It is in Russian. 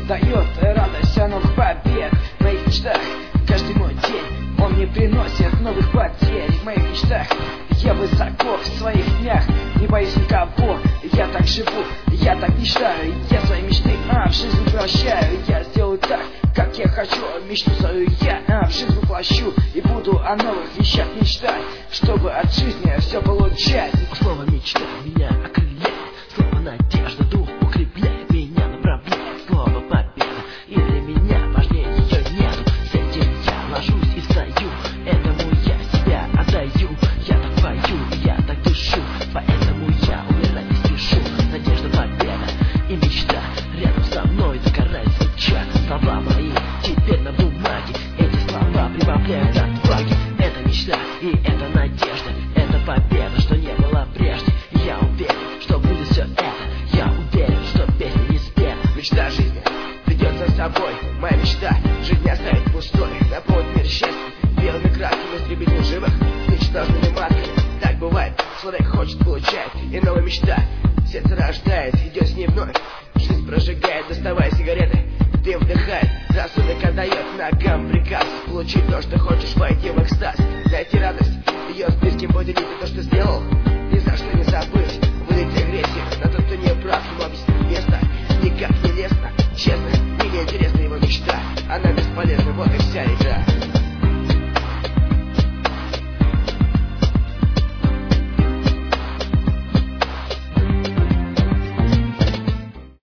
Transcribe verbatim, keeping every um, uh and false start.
дает радость, а новых побед. В моих мечтах каждый мой день он мне приносит новых потерь. В моих мечтах я высоко в своих днях, не боюсь никого. Я так живу, я так мечтаю, я свои мечты а, в жизнь воплощаю. Я сделаю так, как я хочу, мечту свою я а, в жизнь воплощу. И буду о новых вещах мечтать, чтобы от жизни все получать. Слово мечта меня окрыляет, слово надежда дух укрепляет, меня направляет слово победа, и для меня важнее ее нету. С этим я ложусь и встаю, этому я себя отдаю. Я так пою, я так дышу, поэтому я умирать не спешу. Надежда, победа и мечта рядом со мной догорает свеча. Слова мои теперь на бумаге, эти слова прибавляют отваги. Это мечта и это надежда, это победа, что не было прежде. Я уверен, что будет все это, я уверен, что песня не спета. Мечта жизни ведет за собой, моя мечта жизнь не оставит пустой, наполнит мир счастьем, белыми красками истребить неживых, ничтожными матками. Так бывает, человек хочет, получает, и новая мечта сердце рождает, идет с ней вновь, жизнь прожигает, доставая сигареты, дым вдыхает, рассудок отдает ногам приказ получить то, что хочешь, войти в экстаз, найти радость, ее с близким поделить, то, что сделал, ни за что не забыть, выдать агрессию на тот, кто не прав, ему объяснить место, никак не лестно, честно, мне не интересна его мечта, она бесполезна, вот и вся речь.